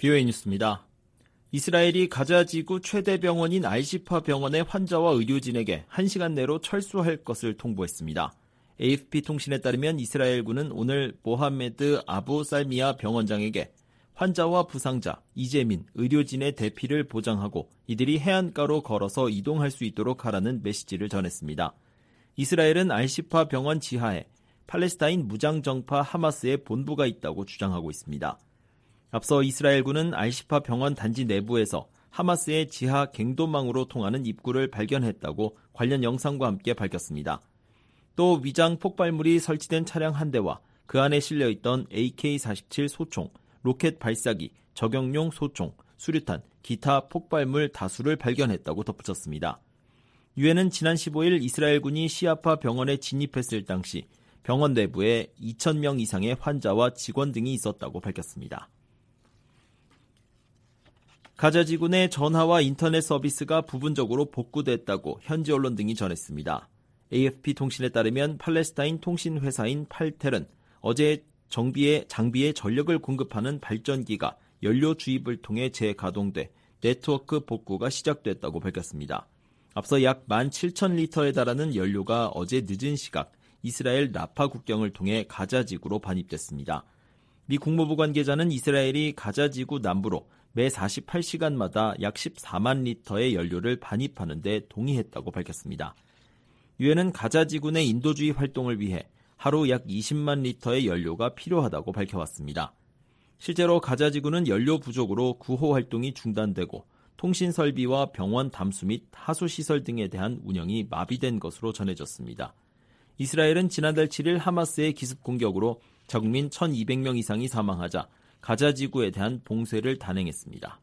VOA 뉴스입니다. 이스라엘이 가자 지구 최대 병원인 알시파 병원의 환자와 의료진에게 1시간 내로 철수할 것을 통보했습니다. AFP 통신에 따르면 이스라엘군은 오늘 모하메드 아부 살미아 병원장에게 환자와 부상자, 이재민, 의료진의 대피를 보장하고 이들이 해안가로 걸어서 이동할 수 있도록 하라는 메시지를 전했습니다. 이스라엘은 알시파 병원 지하에 팔레스타인 무장정파 하마스의 본부가 있다고 주장하고 있습니다. 앞서 이스라엘군은 알시파 병원 단지 내부에서 하마스의 지하 갱도망으로 통하는 입구를 발견했다고 관련 영상과 함께 밝혔습니다. 또 위장 폭발물이 설치된 차량 한 대와 그 안에 실려있던 AK-47 소총, 로켓 발사기, 저격용 소총, 수류탄, 기타 폭발물 다수를 발견했다고 덧붙였습니다. 유엔은 지난 15일 이스라엘군이 시아파 병원에 진입했을 당시 병원 내부에 2,000명 이상의 환자와 직원 등이 있었다고 밝혔습니다. 가자 지구 내 전화와 인터넷 서비스가 부분적으로 복구됐다고 현지 언론 등이 전했습니다. AFP 통신에 따르면 팔레스타인 통신 회사인 팔텔은 어제 장비에 전력을 공급하는 발전기가 연료 주입을 통해 재가동돼 네트워크 복구가 시작됐다고 밝혔습니다. 앞서 약 17,000리터에 달하는 연료가 어제 늦은 시각 이스라엘 라파 국경을 통해 가자 지구로 반입됐습니다. 미 국무부 관계자는 이스라엘이 가자 지구 남부로 매 48시간마다 약 14만 리터의 연료를 반입하는 데 동의했다고 밝혔습니다. 유엔은 가자 지구 내 인도주의 활동을 위해 하루 약 20만 리터의 연료가 필요하다고 밝혀왔습니다. 실제로 가자 지구는 연료 부족으로 구호 활동이 중단되고 통신 설비와 병원 담수 및 하수 시설 등에 대한 운영이 마비된 것으로 전해졌습니다. 이스라엘은 지난달 7일 하마스의 기습 공격으로 적민 1,200명 이상이 사망하자 가자 지구에 대한 봉쇄를 단행했습니다.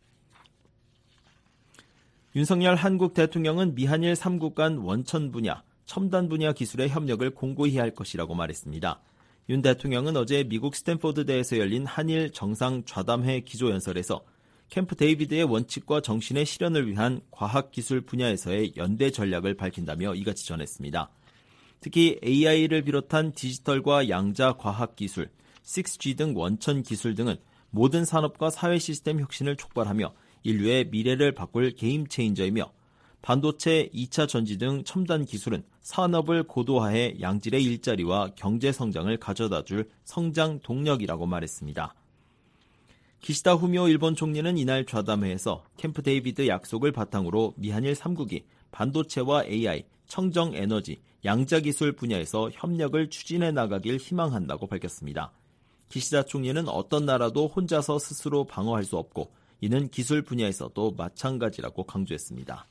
윤석열 한국 대통령은 미한일 3국 간 원천 분야, 첨단 분야 기술의 협력을 공고히 할 것이라고 말했습니다. 윤 대통령은 어제 미국 스탠포드대에서 열린 한일 정상 좌담회 기조연설에서 캠프 데이비드의 원칙과 정신의 실현을 위한 과학기술 분야에서의 연대 전략을 밝힌다며 이같이 전했습니다. 특히 AI를 비롯한 디지털과 양자 과학기술, 6G 등 원천 기술 등은 모든 산업과 사회 시스템 혁신을 촉발하며 인류의 미래를 바꿀 게임 체인저이며 반도체, 2차 전지 등 첨단 기술은 산업을 고도화해 양질의 일자리와 경제 성장을 가져다줄 성장 동력이라고 말했습니다. 기시다 후미오 일본 총리는 이날 좌담회에서 캠프 데이비드 약속을 바탕으로 미한일 3국이 반도체와 AI, 청정 에너지, 양자 기술 분야에서 협력을 추진해 나가길 희망한다고 밝혔습니다. 기시다 총리는 어떤 나라도 혼자서 스스로 방어할 수 없고 이는 기술 분야에서도 마찬가지라고 강조했습니다.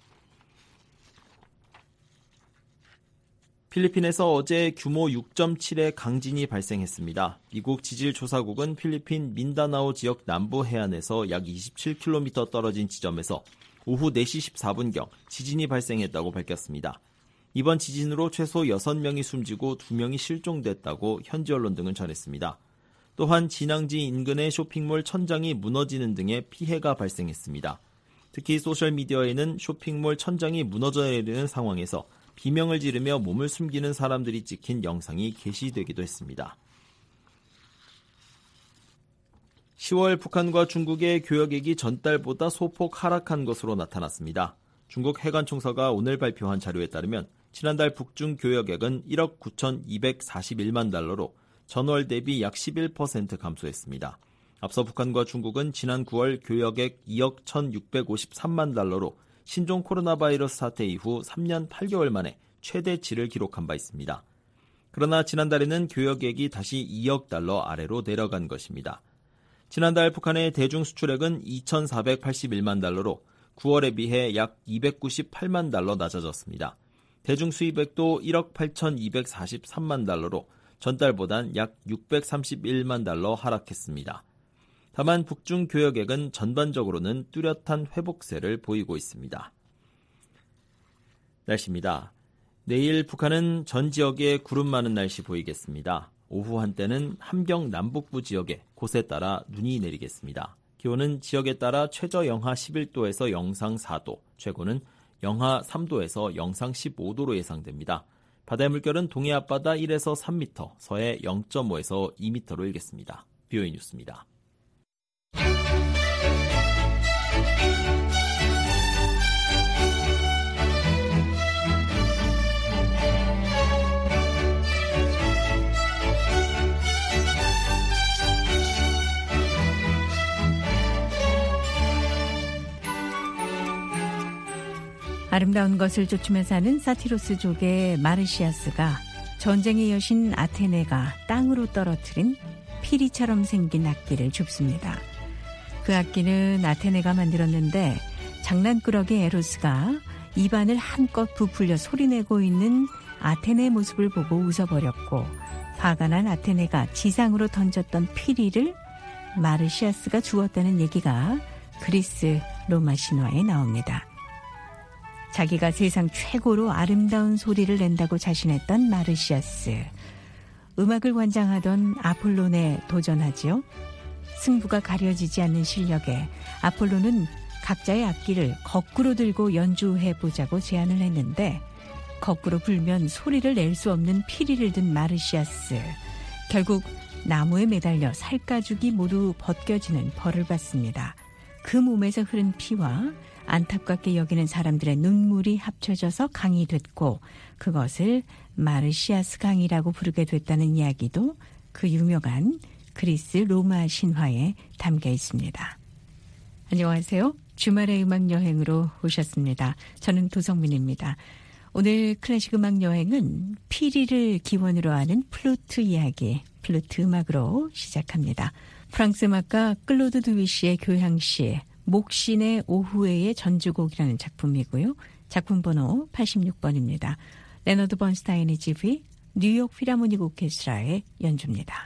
필리핀에서 어제 규모 6.7의 강진이 발생했습니다. 미국 지질조사국은 필리핀 민다나오 지역 남부 해안에서 약 27km 떨어진 지점에서 오후 4시 14분경 지진이 발생했다고 밝혔습니다. 이번 지진으로 최소 6명이 숨지고 2명이 실종됐다고 현지 언론 등은 전했습니다. 또한 진앙지 인근의 쇼핑몰 천장이 무너지는 등의 피해가 발생했습니다. 특히 소셜미디어에는 쇼핑몰 천장이 무너져 내리는 상황에서 비명을 지르며 몸을 숨기는 사람들이 찍힌 영상이 게시되기도 했습니다. 10월 북한과 중국의 교역액이 전달보다 소폭 하락한 것으로 나타났습니다. 중국 해관총서가 오늘 발표한 자료에 따르면 지난달 북중 교역액은 1억 9,241만 달러로 전월 대비 약 11% 감소했습니다. 앞서 북한과 중국은 지난 9월 교역액 2억 1,653만 달러로 신종 코로나 바이러스 사태 이후 3년 8개월 만에 최대치를 기록한 바 있습니다. 그러나 지난달에는 교역액이 다시 2억 달러 아래로 내려간 것입니다. 지난달 북한의 대중 수출액은 2,481만 달러로 9월에 비해 약 298만 달러 낮아졌습니다. 대중 수입액도 1억 8,243만 달러로 전달보단 약 631만 달러 하락했습니다. 다만 북중 교역액은 전반적으로는 뚜렷한 회복세를 보이고 있습니다. 날씨입니다. 내일 북한은 전 지역에 구름 많은 날씨 보이겠습니다. 오후 한때는 함경 남북부 지역에 곳에 따라 눈이 내리겠습니다. 기온은 지역에 따라 최저 영하 11도에서 영상 4도, 최고는 영하 3도에서 영상 15도로 예상됩니다. 바다의 물결은 동해 앞바다 1에서 3m, 서해 0.5에서 2m로 일겠습니다. VOA 뉴스입니다. 아름다운 것을 쫓으며 사는 사티로스족의 마르시아스가 전쟁의 여신 아테네가 땅으로 떨어뜨린 피리처럼 생긴 악기를 줍습니다. 그 악기는 아테네가 만들었는데 장난꾸러기 에로스가 입안을 한껏 부풀려 소리내고 있는 아테네의 모습을 보고 웃어버렸고, 화가 난 아테네가 지상으로 던졌던 피리를 마르시아스가 주었다는 얘기가 그리스 로마 신화에 나옵니다. 자기가 세상 최고로 아름다운 소리를 낸다고 자신했던 마르시아스. 음악을 관장하던 아폴론에 도전하지요. 승부가 가려지지 않는 실력에 아폴론은 각자의 악기를 거꾸로 들고 연주해보자고 제안을 했는데, 거꾸로 불면 소리를 낼 수 없는 피리를 든 마르시아스. 결국 나무에 매달려 살가죽이 모두 벗겨지는 벌을 받습니다. 그 몸에서 흐른 피와 안타깝게 여기는 사람들의 눈물이 합쳐져서 강이 됐고, 그것을 마르시아스 강이라고 부르게 됐다는 이야기도 그 유명한 그리스 로마 신화에 담겨 있습니다. 안녕하세요. 주말의 음악 여행으로 오셨습니다. 저는 도성민입니다. 오늘 클래식 음악 여행은 피리를 기원으로 하는 플루트 이야기, 플루트 음악으로 시작합니다. 프랑스 음악가 클로드 드뷔시의 교향시 목신의 오후에의 전주곡이라는 작품이고요. 작품 번호 86번입니다. 레너드 번스타인의 지휘, 뉴욕 필하모닉 오케스트라의 연주입니다.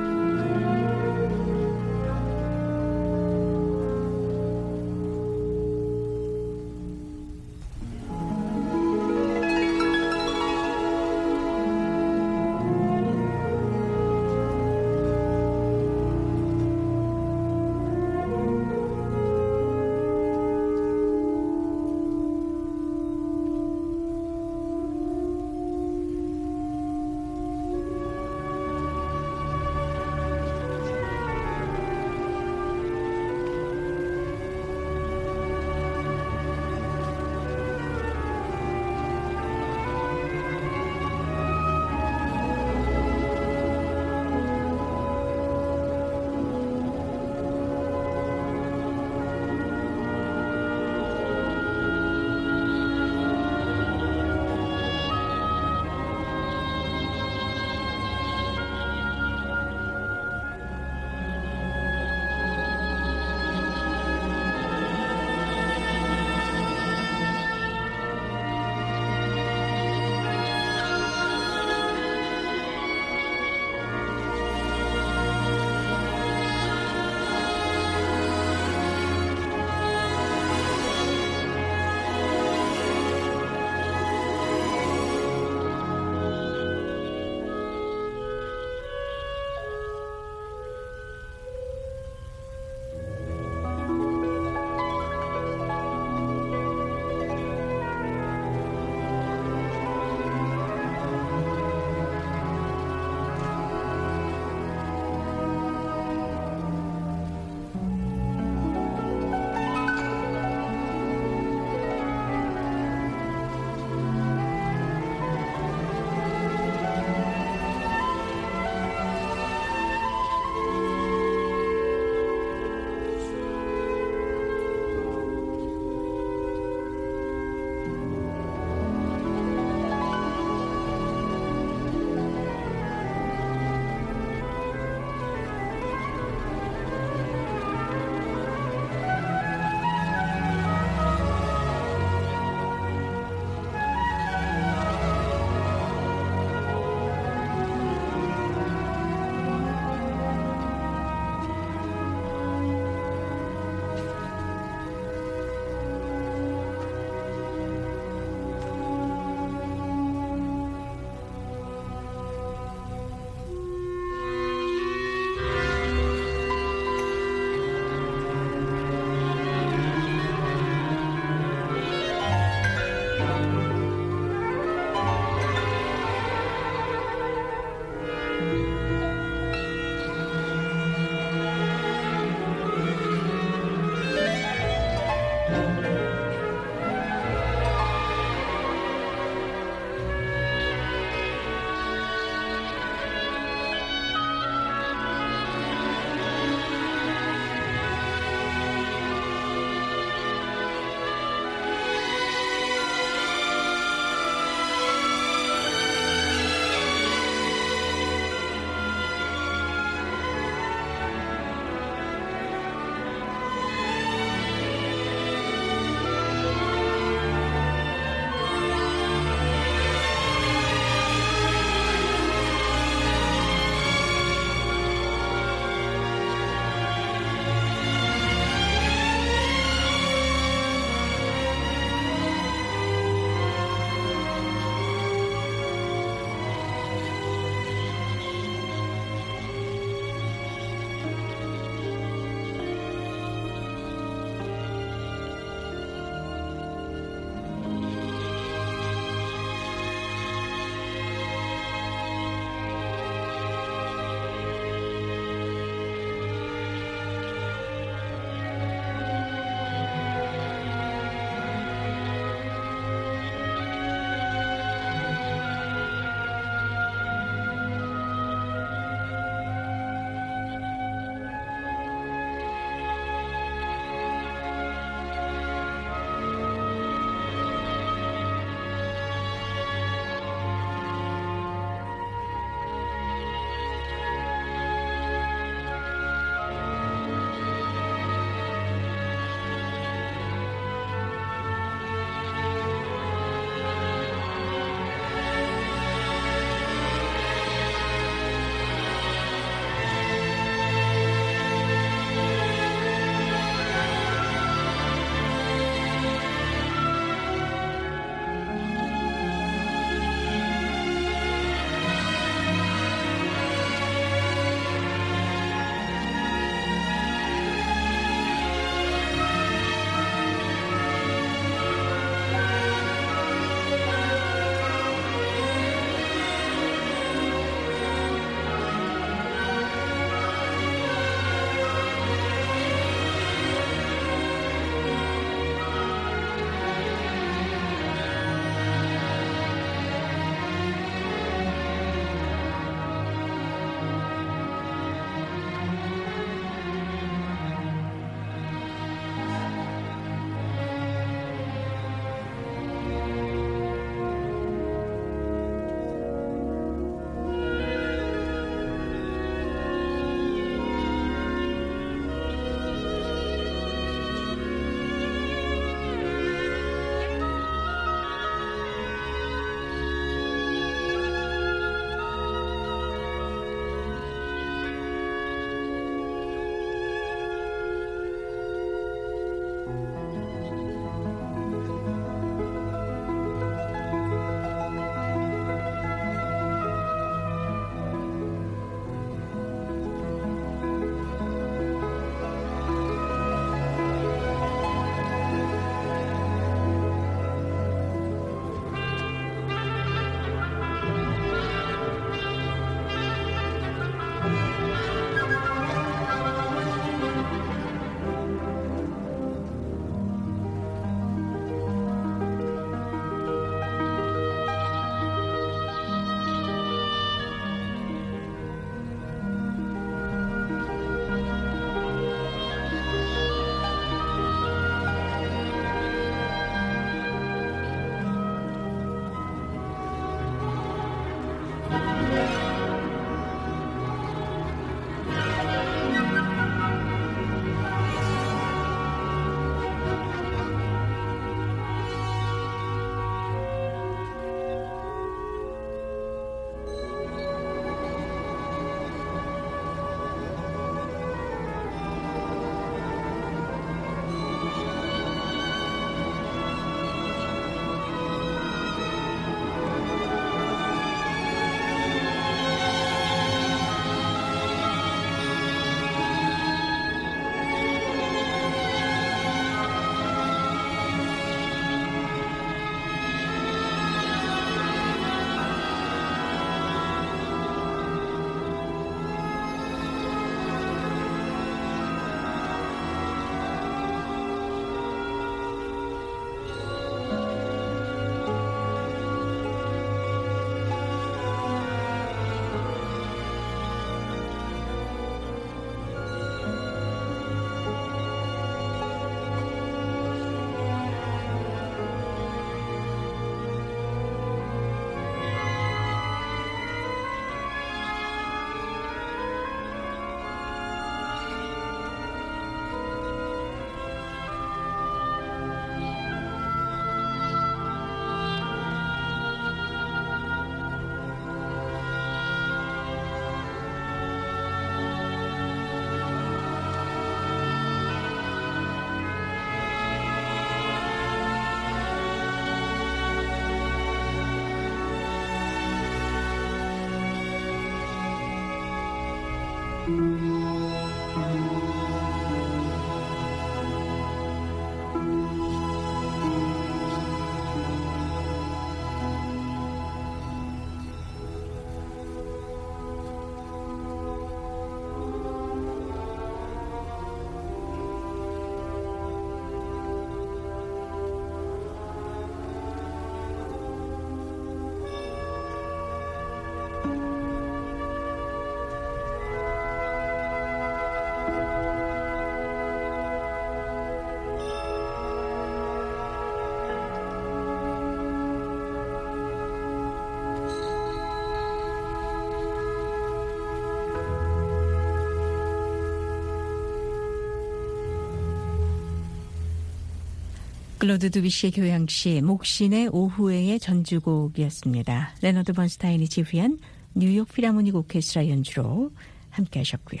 클로드 드뷔시의 교향시 목신의 오후에의 전주곡이었습니다. 레너드 번스타인이 지휘한 뉴욕 필하모닉 오케스트라 연주로 함께 하셨고요.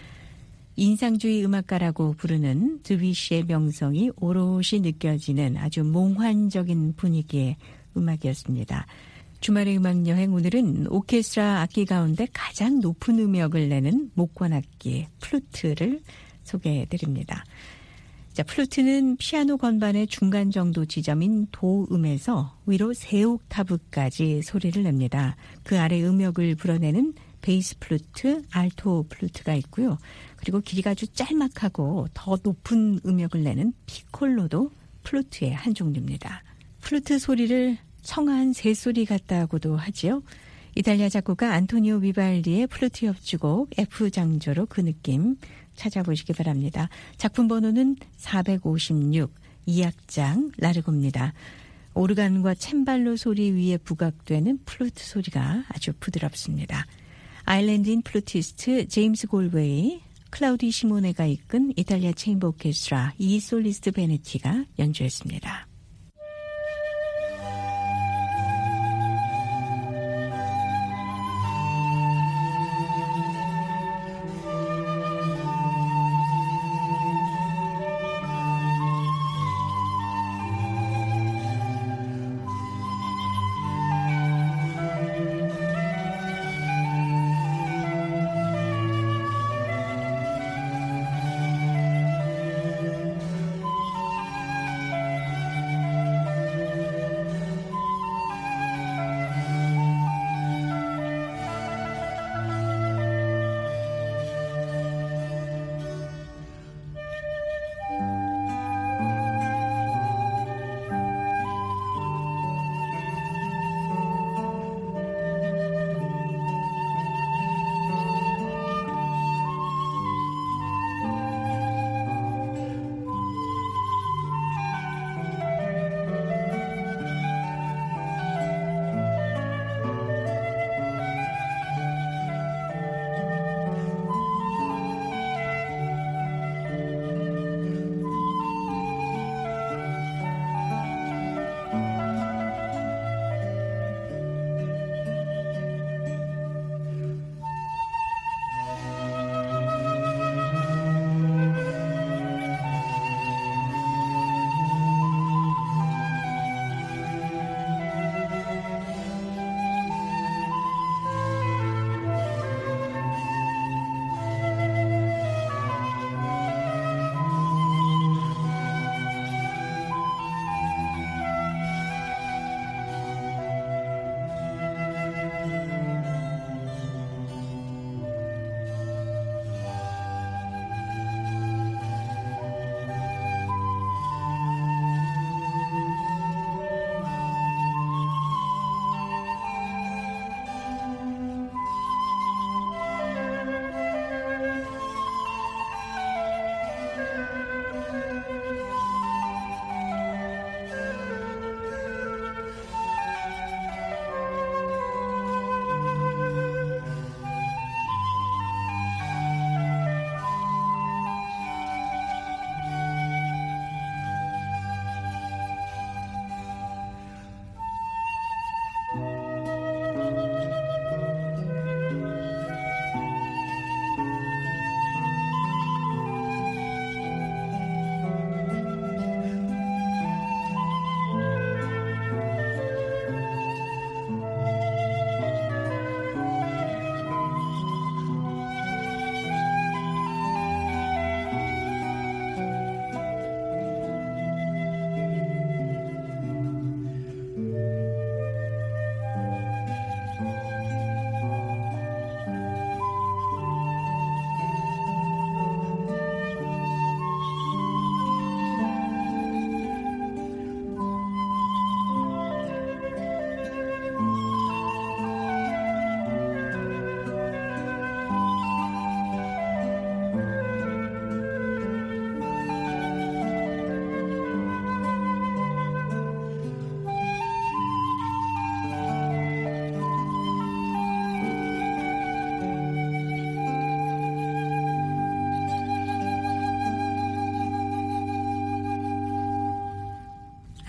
인상주의 음악가라고 부르는 드뷔시의 명성이 오롯이 느껴지는 아주 몽환적인 분위기의 음악이었습니다. 주말의 음악여행, 오늘은 오케스트라 악기 가운데 가장 높은 음역을 내는 목관악기 플루트를 소개해드립니다. 자, 플루트는 피아노 건반의 중간 정도 지점인 도음에서 위로 3옥타브까지 소리를 냅니다. 그 아래 음역을 불어내는 베이스 플루트, 알토 플루트가 있고요. 그리고 길이가 아주 짤막하고 더 높은 음역을 내는 피콜로도 플루트의 한 종류입니다. 플루트 소리를 청아한 새소리 같다고도 하지요. 이탈리아 작곡가 안토니오 비발디의 플루트 협주곡 F장조로 그 느낌 찾아보시기 바랍니다. 작품 번호는 456, 2악장 라르고입니다. 오르간과 챈발로 소리 위에 부각되는 플루트 소리가 아주 부드럽습니다. 아일랜드인 플루티스트 제임스 골웨이, 클라우디 시모네가 이끈 이탈리아 체인버 오케스트라 이 솔리스트 베네티가 연주했습니다.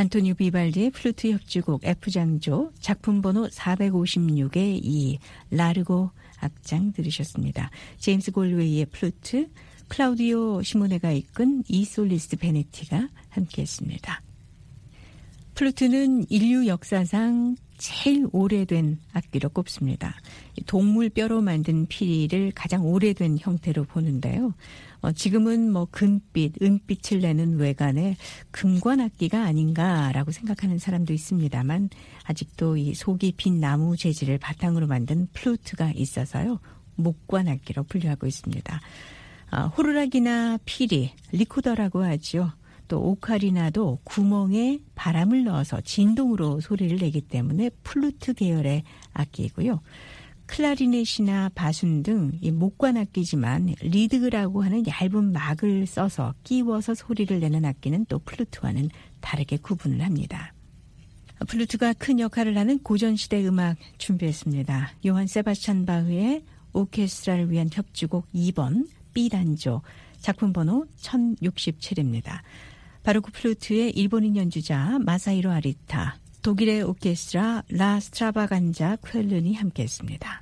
안토니오 비발디의 플루트 협주곡 F장조 작품 번호 456의 2 라르고 악장 들으셨습니다. 제임스 골웨이의 플루트, 클라우디오 시모네가 이끈 이 솔리스트 베네티가 함께했습니다. 플루트는 인류 역사상 제일 오래된 악기로 꼽습니다. 동물 뼈로 만든 피리를 가장 오래된 형태로 보는데요. 지금은 금빛, 은빛을 내는 외관의 금관 악기가 아닌가라고 생각하는 사람도 있습니다만 아직도 이 속이 빈 나무 재질을 바탕으로 만든 플루트가 있어서요. 목관 악기로 분류하고 있습니다. 호루라기나 피리, 리코더라고 하죠. 또 오카리나도 구멍에 바람을 넣어서 진동으로 소리를 내기 때문에 플루트 계열의 악기이고요. 클라리넷이나 바순 등 이 목관 악기지만 리드라고 하는 얇은 막을 써서 끼워서 소리를 내는 악기는 또 플루트와는 다르게 구분을 합니다. 플루트가 큰 역할을 하는 고전시대 음악 준비했습니다. 요한 세바스찬 바흐의 오케스트라를 위한 협주곡 2번 B단조 작품 번호 1067입니다. 바로크 플루트의 일본인 연주자 마사히로 아리타, 독일의 오케스트라 라 스트라바간자 쾰른이 함께했습니다.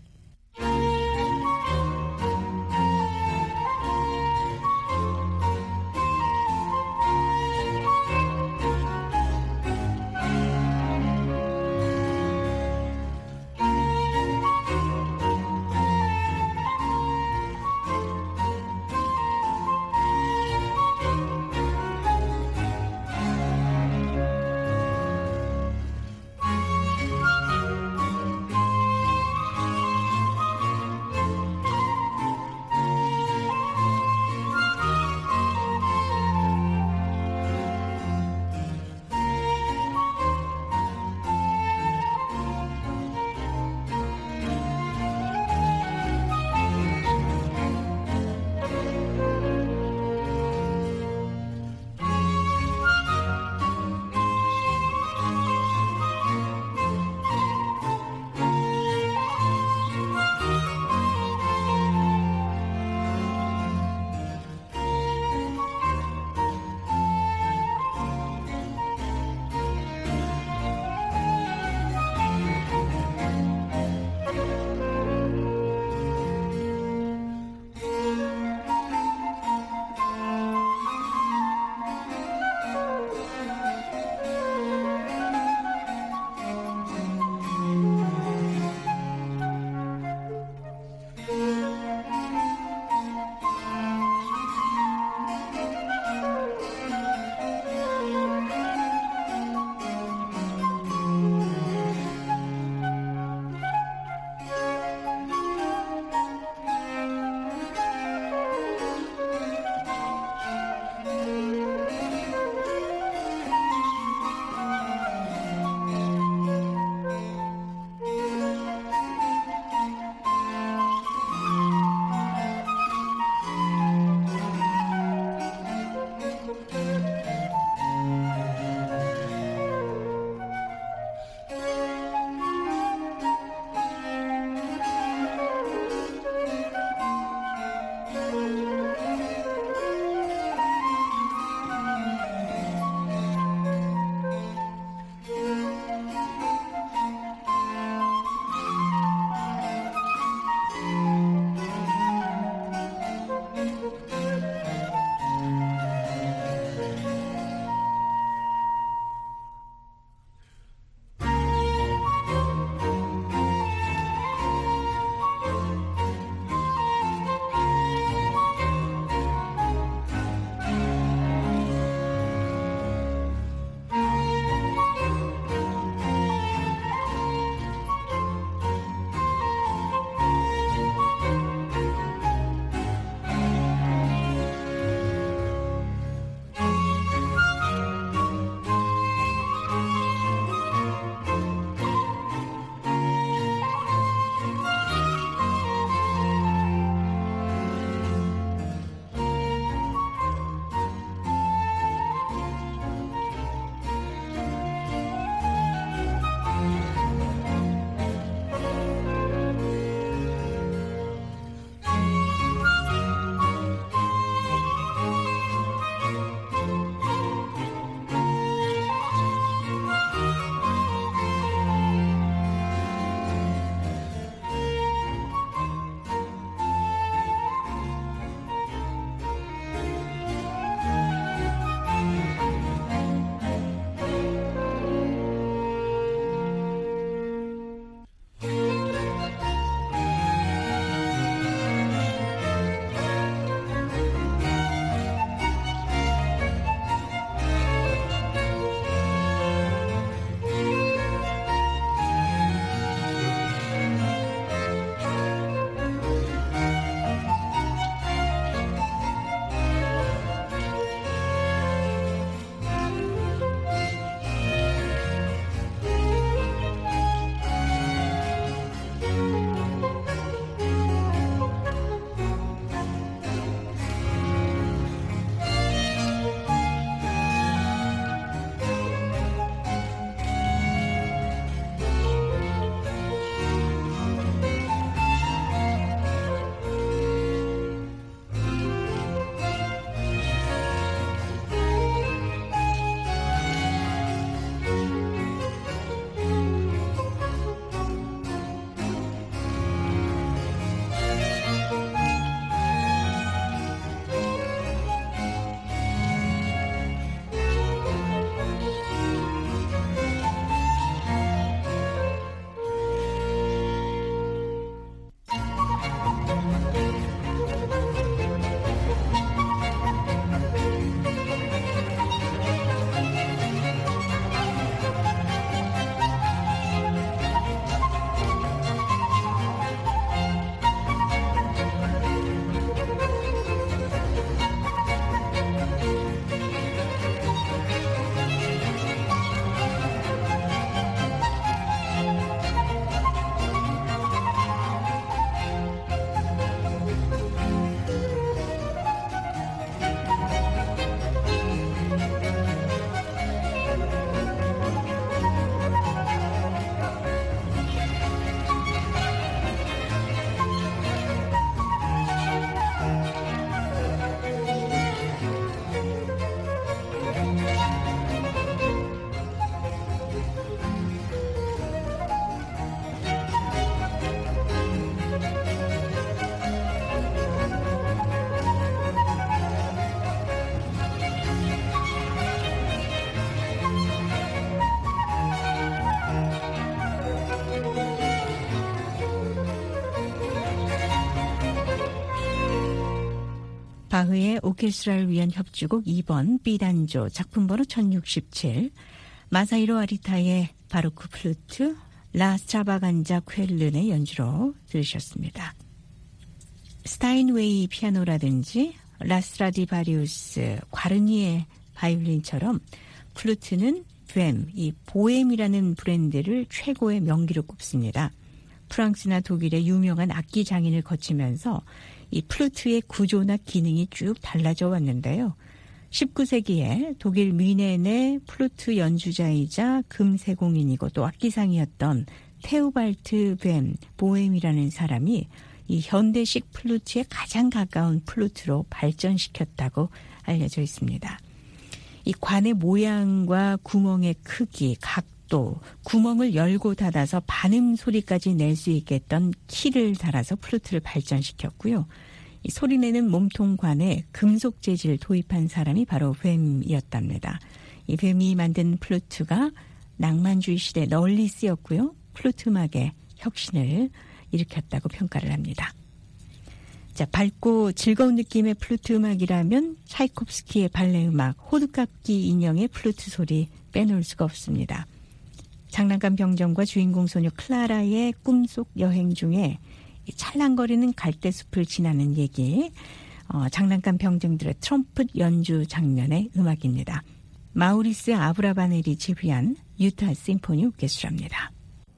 바흐의 오케스트라를 위한 협주곡 2번 B단조 작품번호 1067, 마사히로 아리타의 바로크 플루트, 라 스트라바간자 쾰른의 연주로 들으셨습니다. 스타인웨이 피아노라든지 라스트라디바리우스, 과르니에 바이올린처럼 플루트는 뱀, 이 보엠이라는 브랜드를 최고의 명기로 꼽습니다. 프랑스나 독일의 유명한 악기 장인을 거치면서 이 플루트의 구조나 기능이 쭉 달라져 왔는데요. 19세기에 독일 뮌헨의 플루트 연주자이자 금세공인이고 또 악기상이었던 테오발트 뱀 보엠이라는 사람이 이 현대식 플루트에 가장 가까운 플루트로 발전시켰다고 알려져 있습니다. 이 관의 모양과 구멍의 크기, 각도, 구멍을 열고 닫아서 반음 소리까지 낼 수 있게 했던 키를 달아서 플루트를 발전시켰고요. 이 소리내는 몸통관에 금속 재질을 도입한 사람이 바로 뱀이었답니다. 이 뱀이 만든 플루트가 낭만주의 시대에 널리 쓰였고요. 플루트 음악의 혁신을 일으켰다고 평가를 합니다. 자, 밝고 즐거운 느낌의 플루트 음악이라면 차이콥스키의 발레 음악, 호두깎이 인형의 플루트 소리 빼놓을 수가 없습니다. 장난감 병정과 주인공 소녀 클라라의 꿈속 여행 중에 찰랑거리는 갈대숲을 지나는 얘기, 장난감 병정들의 트럼펫 연주 장면의 음악입니다. 마우리스 아브라바넬이 지휘한 유타 심포니 오케스트라입니다.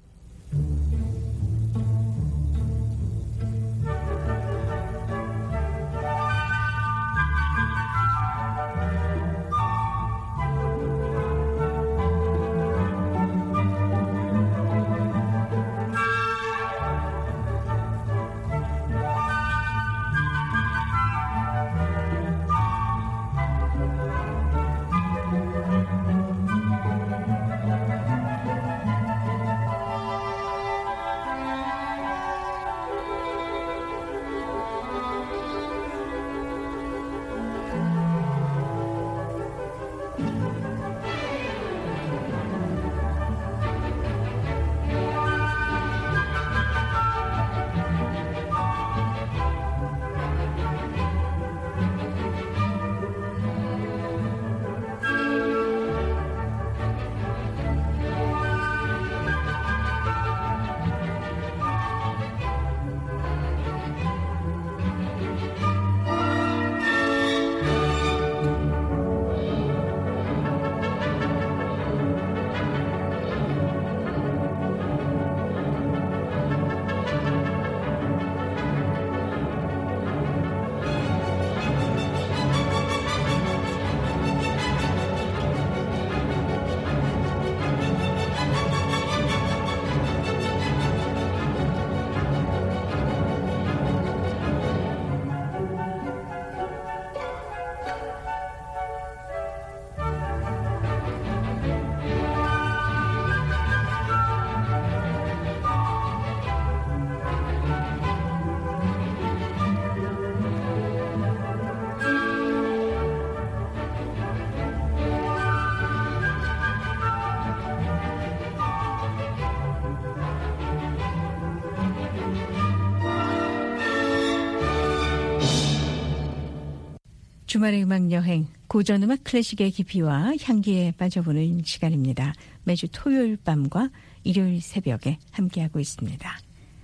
주말의 음악여행, 고전음악 클래식의 깊이와 향기에 빠져보는 시간입니다. 매주 토요일 밤과 일요일 새벽에 함께하고 있습니다.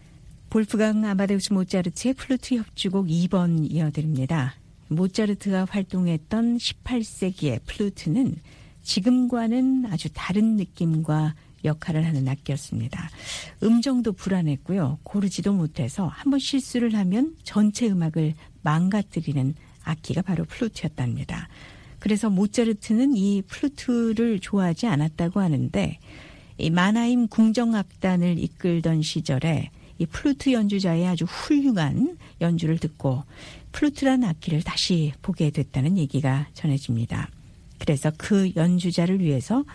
볼프강 아마데우스 모차르트의 플루트 협주곡 2번 이어드립니다. 모차르트가 활동했던 18세기의 플루트는 지금과는 아주 다른 느낌과 역할을 하는 악기였습니다. 음정도 불안했고요. 고르지도 못해서 한번 실수를 하면 전체 음악을 망가뜨리는 악기가 바로 플루트였답니다. 그래서 모차르트는 이 플루트를 좋아하지 않았다고 하는데 이 마나임 궁정악단을 이끌던 시절에 이 플루트 연주자의 아주 훌륭한 연주를 듣고 플루트라는 악기를 다시 보게 됐다는 얘기가 전해집니다. 그래서 그 연주자를 위해서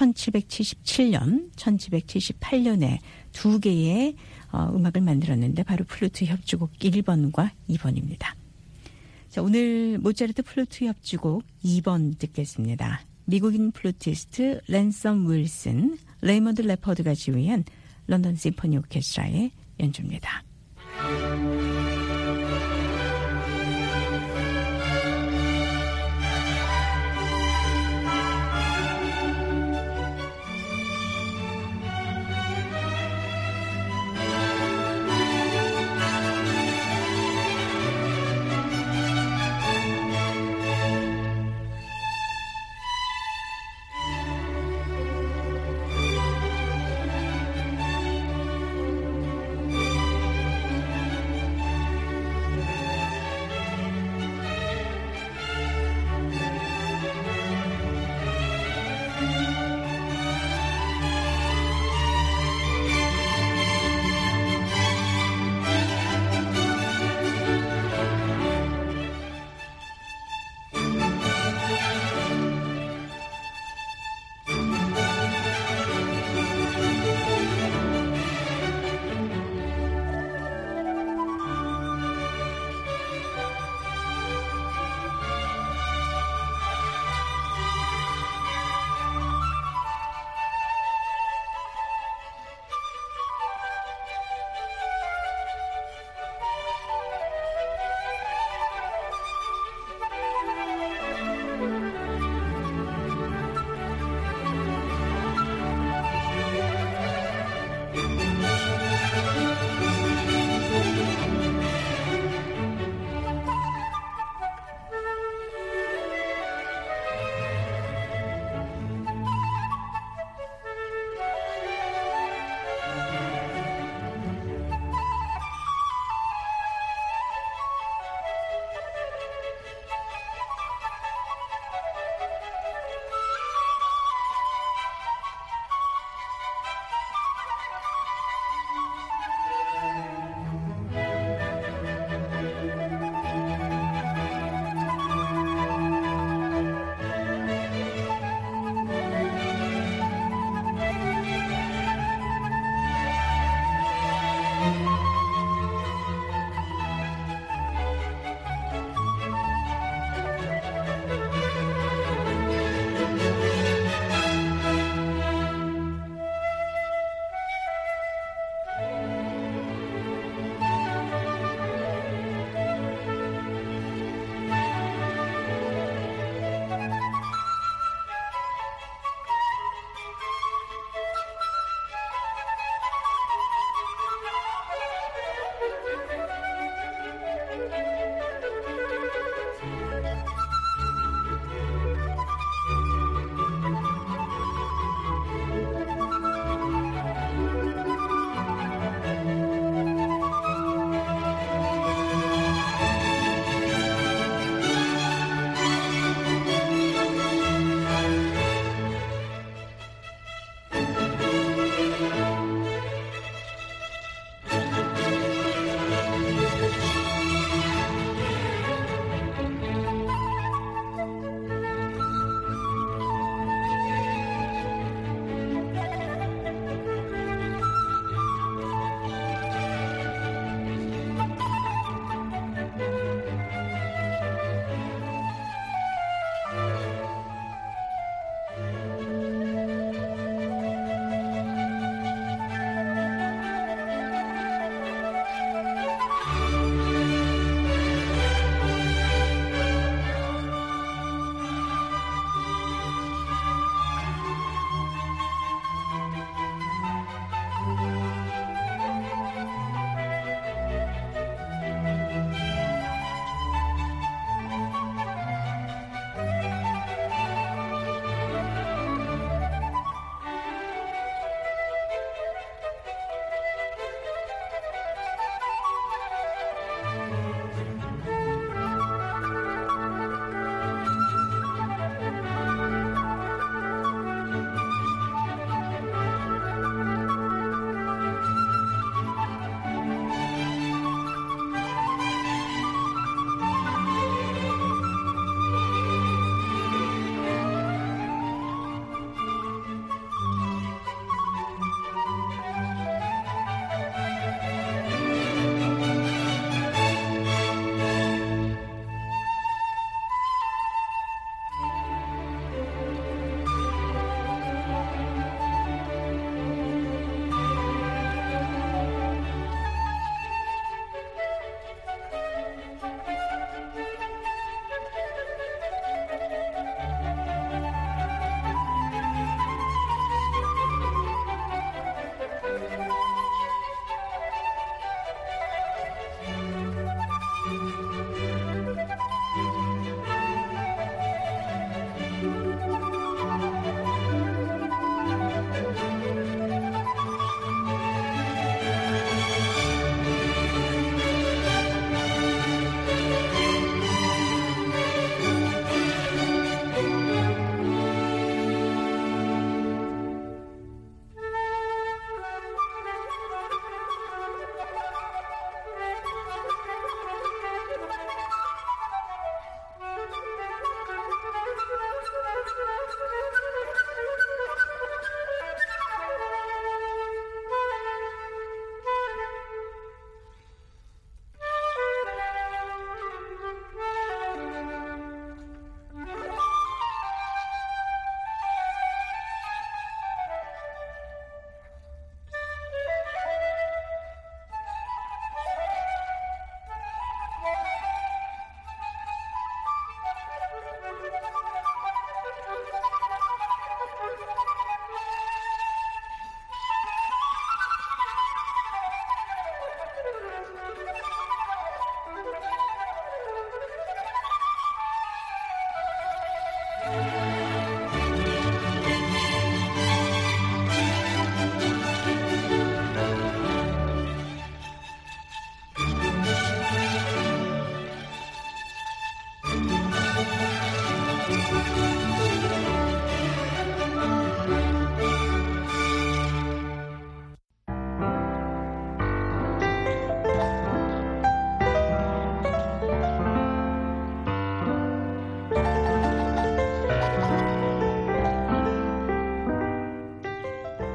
1777년, 1778년에 두 개의 음악을 만들었는데 바로 플루트 협주곡 1번과 2번입니다. 자, 오늘 모차르트 플루트 협주곡 2번 듣겠습니다. 미국인 플루티스트 랜섬 윌슨, 레이먼드 레퍼드가 지휘한 런던 심포니 오케스트라의 연주입니다.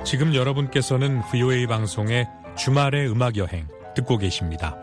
지금 여러분께서는 VOA 방송의 주말의 음악여행 듣고 계십니다.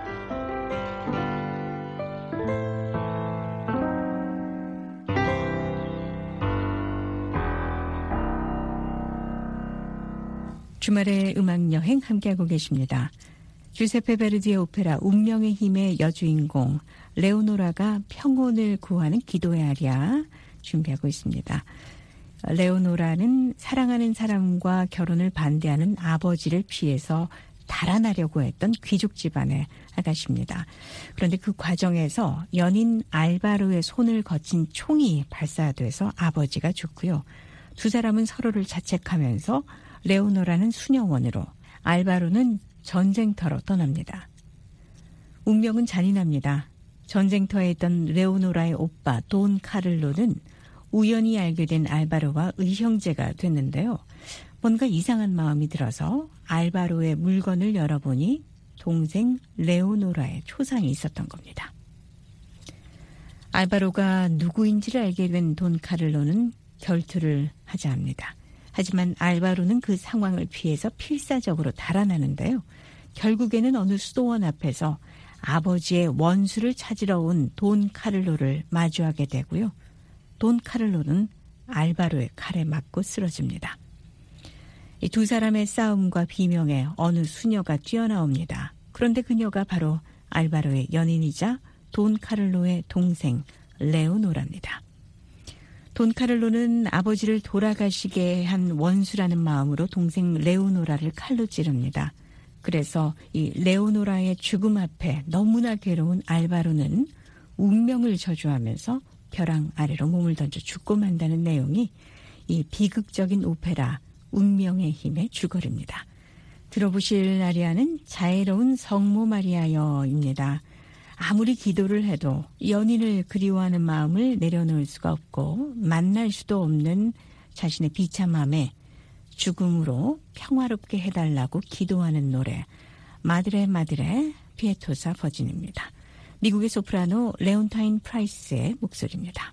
주말의 음악여행 함께하고 계십니다. 주세페 베르디의 오페라 운명의 힘의 여주인공 레오노라가 평온을 구하는 기도의 아리아 준비하고 있습니다. 레오노라는 사랑하는 사람과 결혼을 반대하는 아버지를 피해서 달아나려고 했던 귀족 집안의 아가씨입니다. 그런데 그 과정에서 연인 알바로의 손을 거친 총이 발사돼서 아버지가 죽고요. 두 사람은 서로를 자책하면서 레오노라는 수녀원으로, 알바로는 전쟁터로 떠납니다. 운명은 잔인합니다. 전쟁터에 있던 레오노라의 오빠 돈 카를로는 우연히 알게 된 알바로와 의형제가 됐는데요. 뭔가 이상한 마음이 들어서 알바로의 물건을 열어보니 동생 레오노라의 초상이 있었던 겁니다. 알바로가 누구인지를 알게 된 돈 카를로는 결투를 하자 합니다. 하지만 알바로는 그 상황을 피해서 필사적으로 달아나는데요. 결국에는 어느 수도원 앞에서 아버지의 원수를 찾으러 온 돈 카를로를 마주하게 되고요. 돈 카를로는 알바로의 칼에 맞고 쓰러집니다. 이 두 사람의 싸움과 비명에 어느 수녀가 뛰어나옵니다. 그런데 그녀가 바로 알바로의 연인이자 돈 카를로의 동생 레오노라입니다. 돈 카를로는 아버지를 돌아가시게 한 원수라는 마음으로 동생 레오노라를 칼로 찌릅니다. 그래서 이 레오노라의 죽음 앞에 너무나 괴로운 알바로는 운명을 저주하면서 벼랑 아래로 몸을 던져 죽고 만다는 내용이 이 비극적인 오페라 운명의 힘의 줄거리입니다. 들어보실 아리아는 자애로운 성모 마리아여입니다. 아무리 기도를 해도 연인을 그리워하는 마음을 내려놓을 수가 없고 만날 수도 없는 자신의 비참함에 죽음으로 평화롭게 해달라고 기도하는 노래, 마드레 마드레 피에토사 버진입니다. 미국의 소프라노 레온타인 프라이스의 목소리입니다.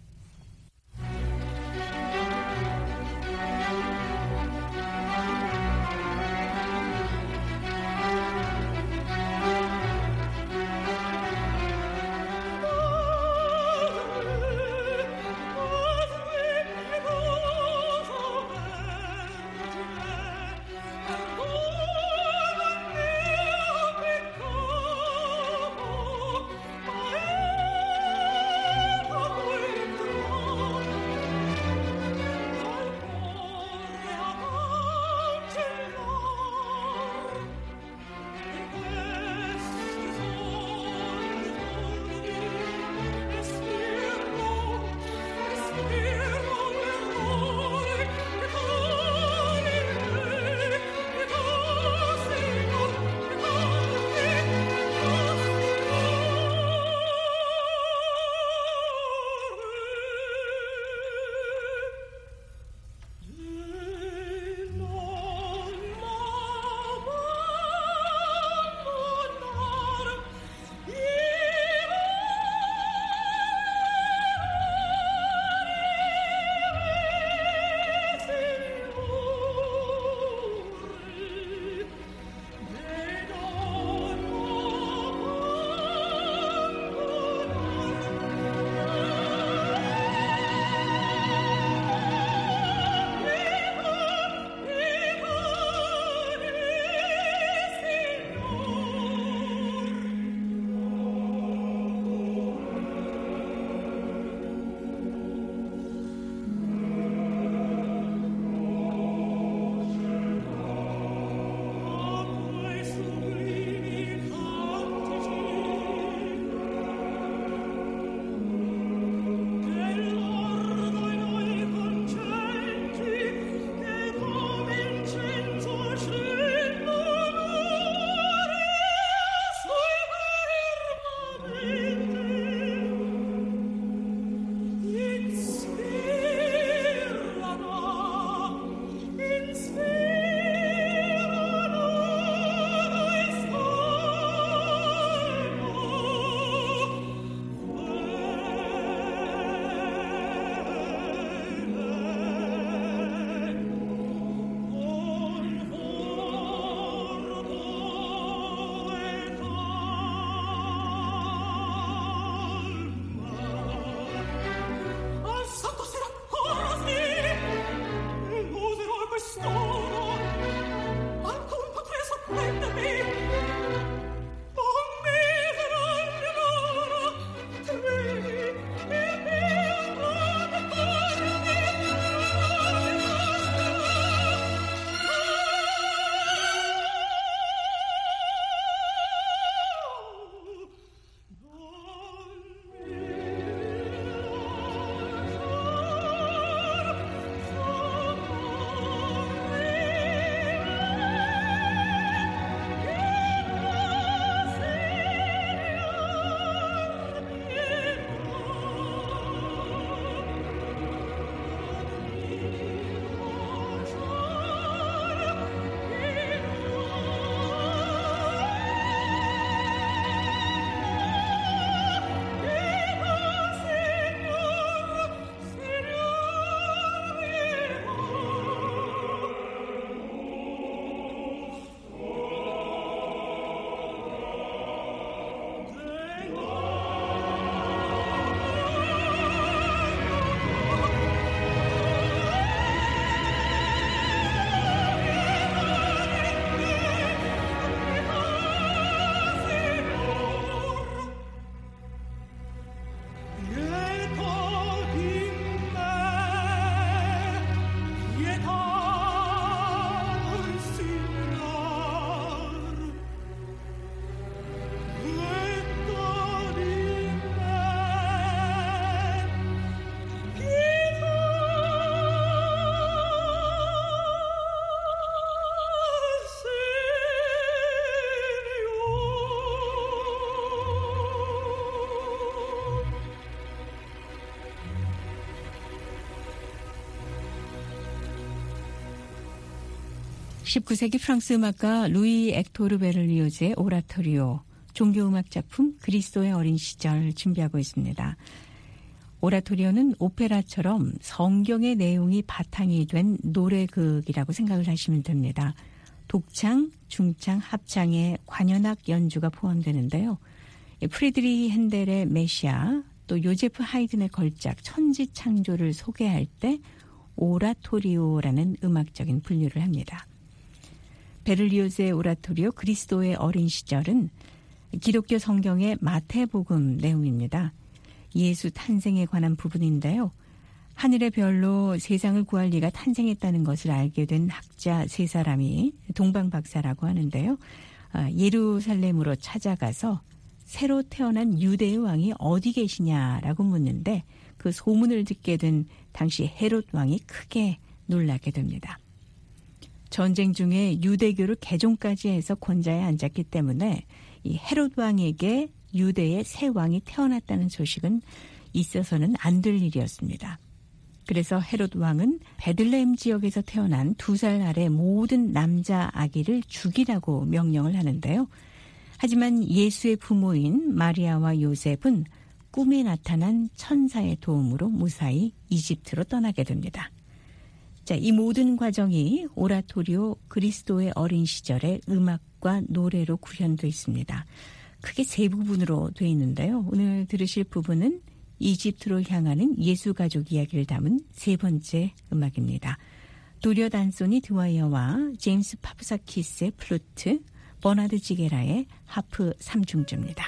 19세기 프랑스 음악가 루이 엑토르 베를리오즈의 오라토리오, 종교음악 작품 그리스도의 어린 시절 준비하고 있습니다. 오라토리오는 오페라처럼 성경의 내용이 바탕이 된 노래극이라고 생각을 하시면 됩니다. 독창, 중창, 합창의 관현악 연주가 포함되는데요. 프리드리히 핸델의 메시아, 또 요제프 하이든의 걸작 천지창조를 소개할 때 오라토리오라는 음악적인 분류를 합니다. 베를리오즈의 오라토리오 그리스도의 어린 시절은 기독교 성경의 마태복음 내용입니다. 예수 탄생에 관한 부분인데요. 하늘의 별로 세상을 구할 이가 탄생했다는 것을 알게 된 학자 세 사람이 동방박사라고 하는데요. 예루살렘으로 찾아가서 새로 태어난 유대의 왕이 어디 계시냐라고 묻는데 그 소문을 듣게 된 당시 헤롯 왕이 크게 놀라게 됩니다. 전쟁 중에 유대교를 개종까지 해서 권좌에 앉았기 때문에 이 헤롯 왕에게 유대의 새 왕이 태어났다는 소식은 있어서는 안 될 일이었습니다. 그래서 헤롯 왕은 베들레헴 지역에서 태어난 2살 아래 모든 남자 아기를 죽이라고 명령을 하는데요. 하지만 예수의 부모인 마리아와 요셉은 꿈에 나타난 천사의 도움으로 무사히 이집트로 떠나게 됩니다. 자, 이 모든 과정이 오라토리오 그리스도의 어린 시절의 음악과 노래로 구현되어 있습니다. 크게 3부분으로 되어 있는데요. 오늘 들으실 부분은 이집트로 향하는 예수 가족 이야기를 담은 3번째 음악입니다. 도리어 단소니 드와이어와 제임스 파프사키스의 플루트, 버나드 지게라의 하프 3중주입니다.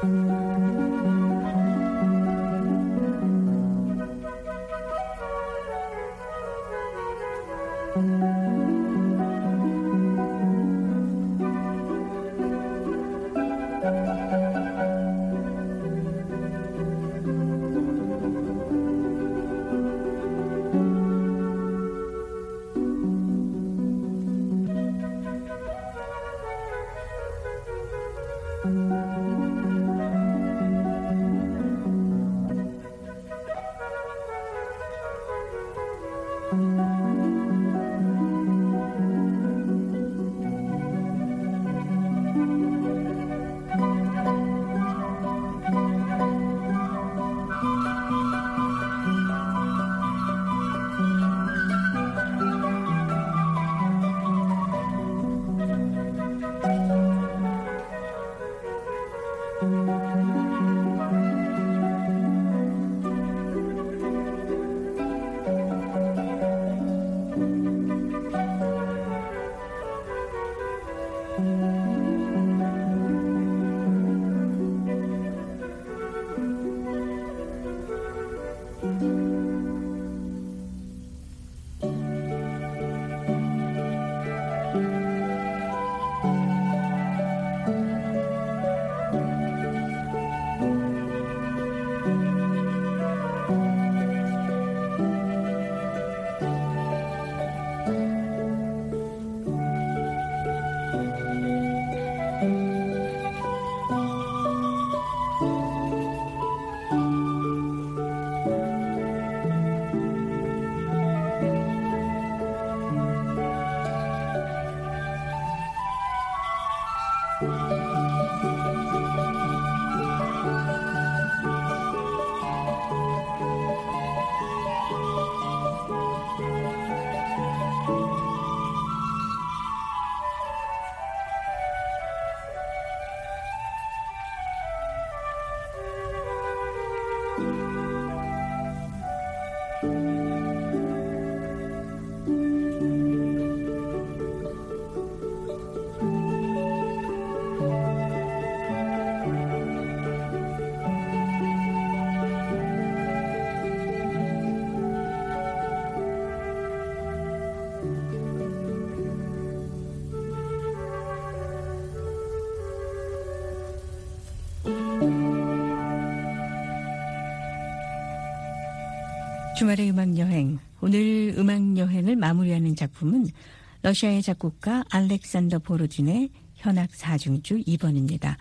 주말의 음악여행, 오늘 음악여행을 마무리하는 작품은 러시아의 작곡가 알렉산더 보로딘의 현악 4중주 2번입니다.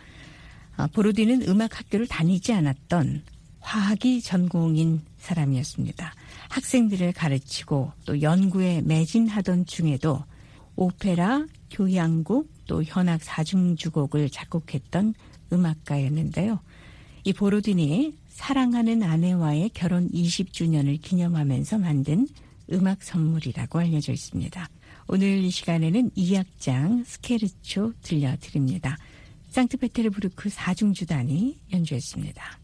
보로딘은 음악학교를 다니지 않았던 화학이 전공인 사람이었습니다. 학생들을 가르치고 또 연구에 매진하던 중에도 오페라, 교향곡, 또 현악 4중주곡을 작곡했던 음악가였는데요. 이 보로딘이 사랑하는 아내와의 결혼 20주년을 기념하면서 만든 음악 선물이라고 알려져 있습니다. 오늘 이 시간에는 2악장 스케르초 들려드립니다. 상트페테르부르크 4중주단이 연주했습니다.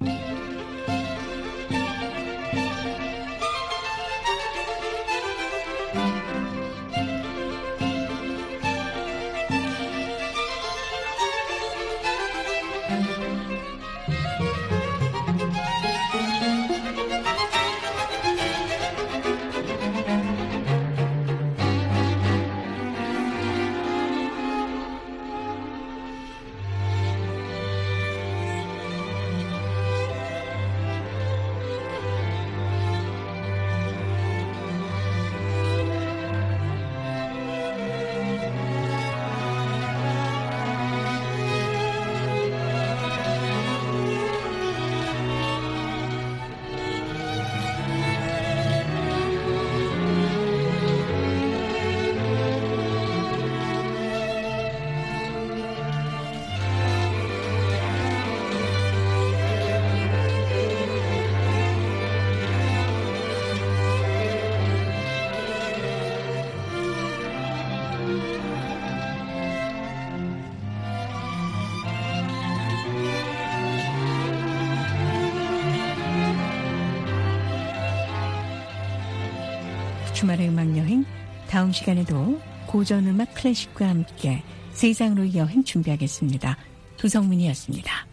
주말의 음악여행, 다음 시간에도 고전음악 클래식과 함께 세상으로의 여행 준비하겠습니다. 조성문이었습니다.